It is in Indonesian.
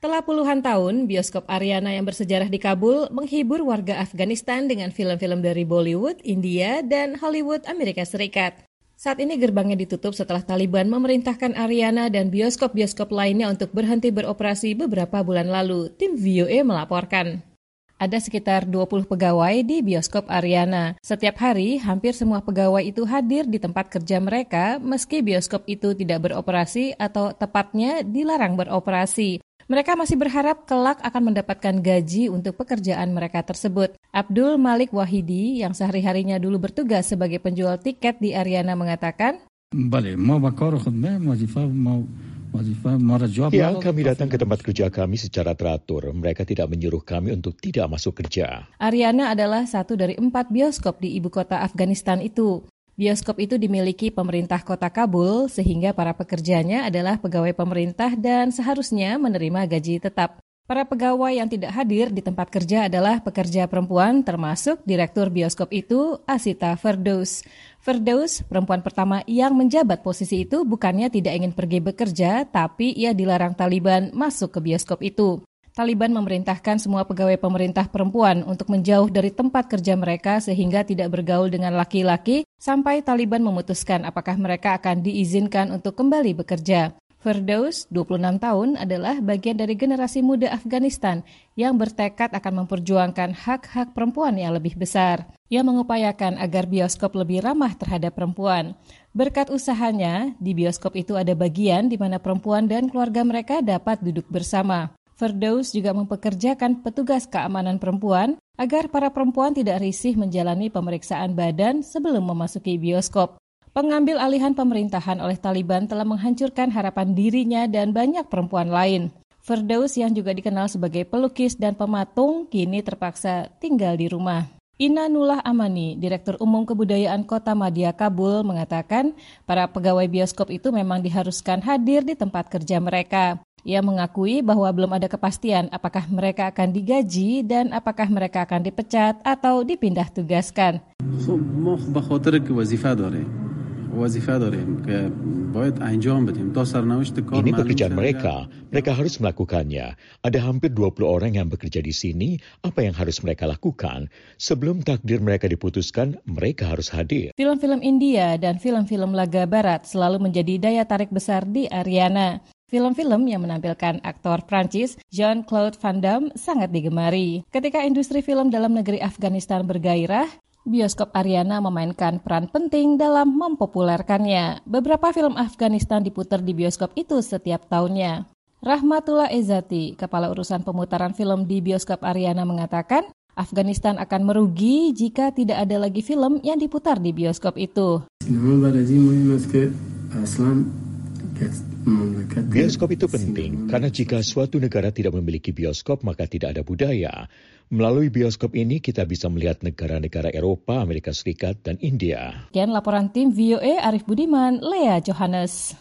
Setelah puluhan tahun, bioskop Ariana yang bersejarah di Kabul menghibur warga Afghanistan dengan film-film dari Bollywood, India, dan Hollywood Amerika Serikat. Saat ini gerbangnya ditutup setelah Taliban memerintahkan Ariana dan bioskop-bioskop lainnya untuk berhenti beroperasi beberapa bulan lalu, tim VOA melaporkan. Ada sekitar 20 pegawai di bioskop Ariana. Setiap hari, hampir semua pegawai itu hadir di tempat kerja mereka meski bioskop itu tidak beroperasi atau tepatnya dilarang beroperasi. Mereka masih berharap kelak akan mendapatkan gaji untuk pekerjaan mereka tersebut. Abdul Malik Wahidi yang sehari-harinya dulu bertugas sebagai penjual tiket di Ariana mengatakan, Ya, kami datang ke tempat kerja kami secara teratur. Mereka tidak menyuruh kami untuk tidak masuk kerja. Ariana adalah satu dari 4 bioskop di ibu kota Afghanistan itu. Bioskop itu dimiliki pemerintah kota Kabul sehingga para pekerjanya adalah pegawai pemerintah dan seharusnya menerima gaji tetap. Para pegawai yang tidak hadir di tempat kerja adalah pekerja perempuan termasuk direktur bioskop itu, Asita Firdaus. Firdaus, perempuan pertama yang menjabat posisi itu bukannya tidak ingin pergi bekerja, tapi ia dilarang Taliban masuk ke bioskop itu. Taliban memerintahkan semua pegawai pemerintah perempuan untuk menjauh dari tempat kerja mereka sehingga tidak bergaul dengan laki-laki sampai Taliban memutuskan apakah mereka akan diizinkan untuk kembali bekerja. Firdaus, 26 tahun, adalah bagian dari generasi muda Afghanistan yang bertekad akan memperjuangkan hak-hak perempuan yang lebih besar. Ia mengupayakan agar bioskop lebih ramah terhadap perempuan. Berkat usahanya, di bioskop itu ada bagian di mana perempuan dan keluarga mereka dapat duduk bersama. Firdaus juga mempekerjakan petugas keamanan perempuan agar para perempuan tidak risih menjalani pemeriksaan badan sebelum memasuki bioskop. Pengambil alihan pemerintahan oleh Taliban telah menghancurkan harapan dirinya dan banyak perempuan lain. Firdaus yang juga dikenal sebagai pelukis dan pematung kini terpaksa tinggal di rumah. Ina Nullah Amani, Direktur Umum Kebudayaan Kota Madya Kabul, mengatakan para pegawai bioskop itu memang diharuskan hadir di tempat kerja mereka. Ia mengakui bahwa belum ada kepastian apakah mereka akan digaji dan apakah mereka akan dipecat atau dipindah tugaskan. Ini pekerjaan mereka. Mereka harus melakukannya. Ada hampir 20 orang yang bekerja di sini. Apa yang harus mereka lakukan? Sebelum takdir mereka diputuskan, mereka harus hadir. Film-film India dan film-film laga barat selalu menjadi daya tarik besar di Ariana. Film-film yang menampilkan aktor Prancis Jean-Claude Van Damme sangat digemari. Ketika industri film dalam negeri Afghanistan bergairah, bioskop Ariana memainkan peran penting dalam mempopulerkannya. Beberapa film Afghanistan diputar di bioskop itu setiap tahunnya. Rahmatullah Ezzati, Kepala Urusan Pemutaran Film di bioskop Ariana mengatakan, Afghanistan akan merugi jika tidak ada lagi film yang diputar di bioskop itu. Bioskop itu penting karena jika suatu negara tidak memiliki bioskop maka tidak ada budaya. Melalui bioskop ini kita bisa melihat negara-negara Eropa, Amerika Serikat, dan India. Sekian laporan tim VOA Arif Budiman, Lea Johannes.